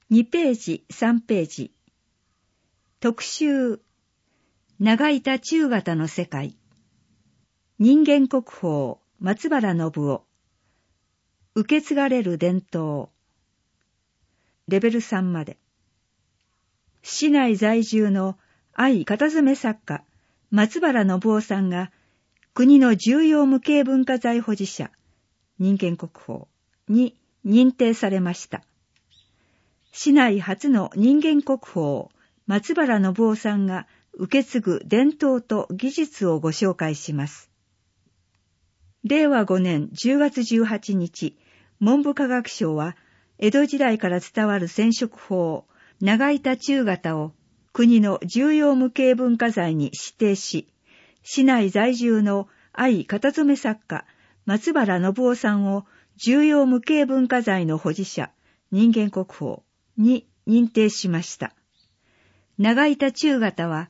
2ページ、3ページ。特集、長板中型の世界。人間国宝、松原信夫。受け継がれる伝統。レベル3まで。市内在住の愛片詰作家、松原信夫さんが、国の重要無形文化財保持者、人間国宝に認定されました。市内初の人間国宝、松原信夫さんが受け継ぐ伝統と技術をご紹介します。令和5年10月18日、文部科学省は、江戸時代から伝わる染色法、長板中型を国の重要無形文化財に指定し、市内在住の愛片詰作家、松原信夫さんを重要無形文化財の保持者、人間国宝に認定しました。長板中型は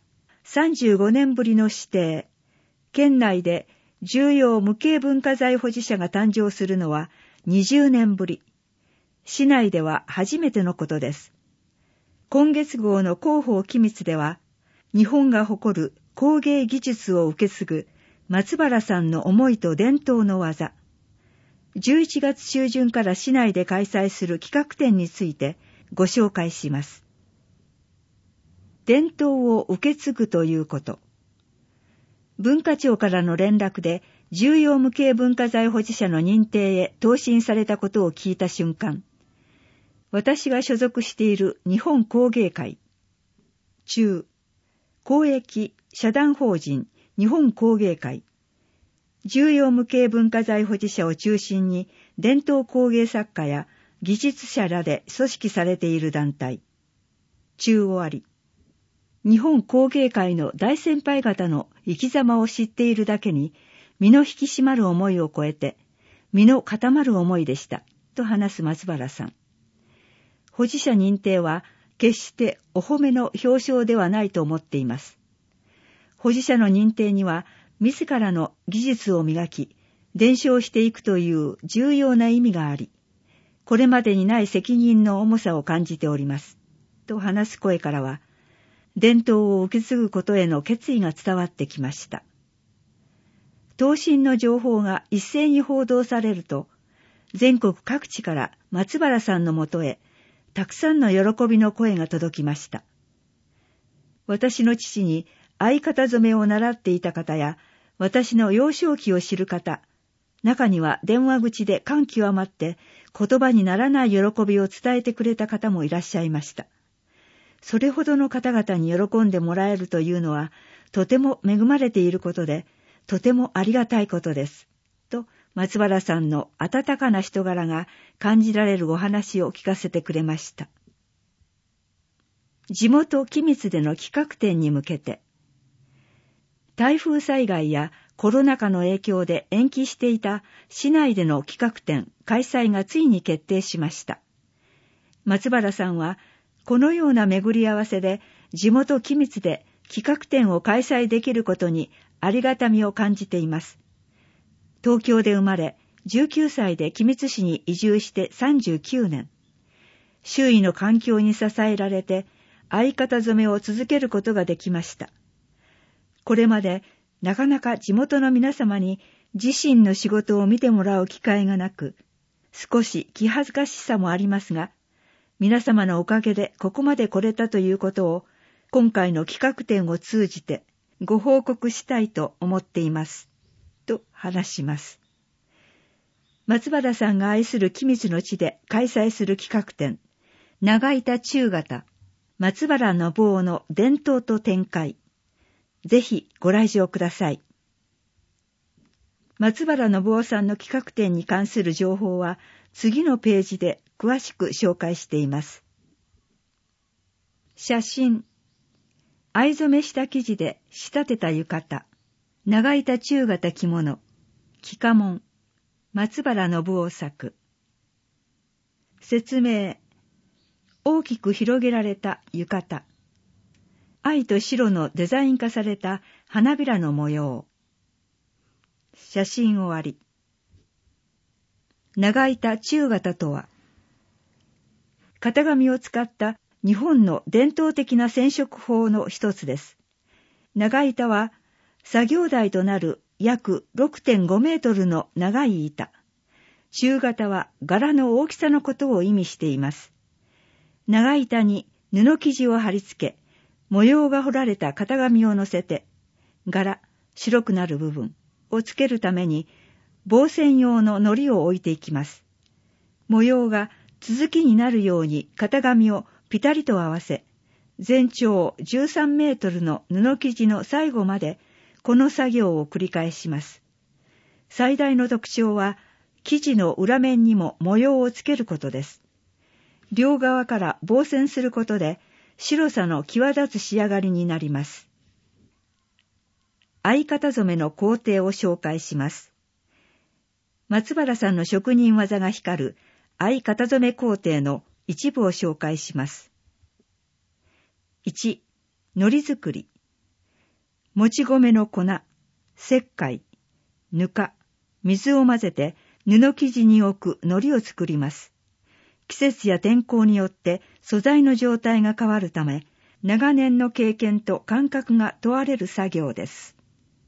35年ぶりの指定。県内で重要無形文化財保持者が誕生するのは20年ぶり。市内では初めてのことです。今月号の広報機密では、日本が誇る工芸技術を受け継ぐ松原さんの思いと伝統の技。11月中旬から市内で開催する企画展についてご紹介します。伝統を受け継ぐということ。文化庁からの連絡で重要無形文化財保持者の認定へ答申されたことを聞いた瞬間、私が所属している日本工芸会、中、公益社団法人日本工芸会、重要無形文化財保持者を中心に伝統工芸作家や技術者らで組織されている団体、中終わり、日本工芸会の大先輩方の生き様を知っているだけに、身の引き締まる思いを超えて、身の固まる思いでした、と話す松原さん。保持者認定は、決してお褒めの表彰ではないと思っています。保持者の認定には、自らの技術を磨き、伝承していくという重要な意味があり、これまでにない責任の重さを感じております。と話す声からは、伝統を受け継ぐことへの決意が伝わってきました。答申の情報が一斉に報道されると、全国各地から松原さんのもとへ、たくさんの喜びの声が届きました。私の父に相方染めを習っていた方や、私の幼少期を知る方、中には電話口で感極まって言葉にならない喜びを伝えてくれた方もいらっしゃいました。それほどの方々に喜んでもらえるというのは、とても恵まれていることで、とてもありがたいことです。と、松原さんの温かな人柄が感じられるお話を聞かせてくれました。地元君津での企画展に向けて、台風災害やコロナ禍の影響で延期していた市内での企画展開催がついに決定しました。松原さんは、このような巡り合わせで地元君津で企画展を開催できることにありがたみを感じています。東京で生まれ、19歳で君津市に移住して39年。周囲の環境に支えられて相方染めを続けることができました。これまでなかなか地元の皆様に自身の仕事を見てもらう機会がなく、少し気恥ずかしさもありますが、皆様のおかげでここまで来れたということを、今回の企画展を通じてご報告したいと思っています。と話します。松原さんが愛する君津の地で開催する企画展、長板中型、松原信夫の伝統と展開。ぜひご来場ください。松原信夫さんの企画展に関する情報は次のページで詳しく紹介しています。写真。藍染めした生地で仕立てた浴衣。長板中型着物。貴家紋。松原信夫作。説明。大きく広げられた浴衣。藍と白のデザイン化された花びらの模様。写真終わり。長板中型とは、 型紙を使った日本の伝統的な染色法の一つです。長板は作業台となる約 6.5 メートルの長い板。中型は柄の大きさのことを意味しています。長板に布生地を貼り付け、模様が彫られた型紙を乗せて、柄、白くなる部分をつけるために、防染用の糊を置いていきます。模様が続きになるように型紙をピタリと合わせ、全長13メートルの布生地の最後までこの作業を繰り返します。最大の特徴は、生地の裏面にも模様をつけることです。両側から防染することで、白さの際立つ仕上がりになります。藍型染めの工程を紹介します。松原さんの職人技が光る藍型染め工程の一部を紹介します。1、糊作り。もち米の粉、石灰、ぬか、水を混ぜて布生地に置く糊を作ります。季節や天候によって素材の状態が変わるため、長年の経験と感覚が問われる作業です。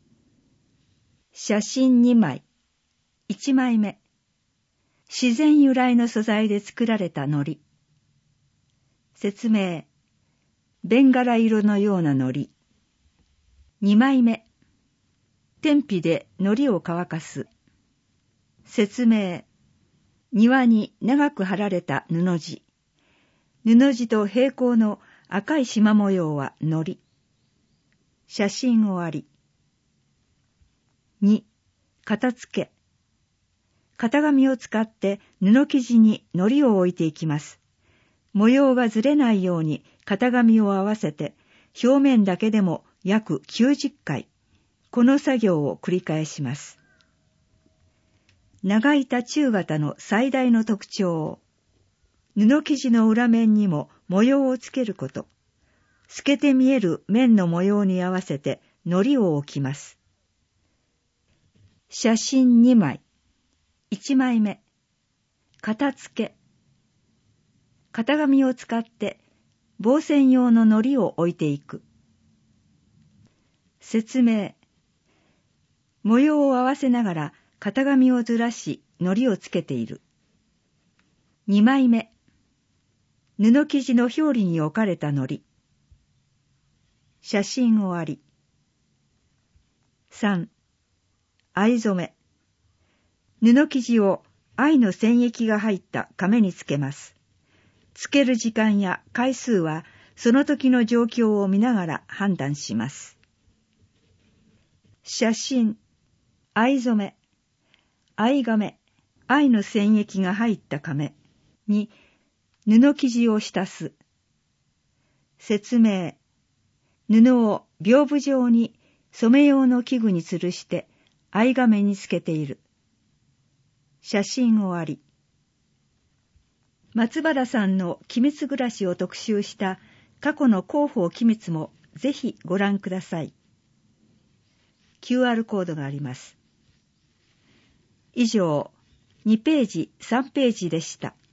写真2枚。1枚目。自然由来の素材で作られた糊。説明。ベンガラ色のような糊。2枚目。天日で糊を乾かす。説明。庭に長く貼られた布地。布地と平行の赤い縞模様は糊。写真終わり。2、型付け。型紙を使って布生地に糊を置いていきます。模様がずれないように型紙を合わせて、表面だけでも約90回、この作業を繰り返します。長板中型の最大の特徴。布生地の裏面にも模様をつけること。透けて見える面の模様に合わせて糊を置きます。写真2枚。1枚目。型付け。型紙を使って防染用の糊を置いていく。説明。模様を合わせながら型紙をずらし糊をつけている。2枚目。布生地の表裏に置かれた糊。写真終わり。3、藍染め。布生地を藍の染液が入った甕につけます。つける時間や回数はその時の状況を見ながら判断します。写真、藍染め。藍甕、藍の染液が入った甕に布生地を浸す。説明。布を屏風状に染め用の器具に吊るして藍甕につけている。写真終わり。松原さんの君津暮らしを特集した過去の広報君津もぜひご覧ください。QR コードがあります。以上、2ページ、3ページでした。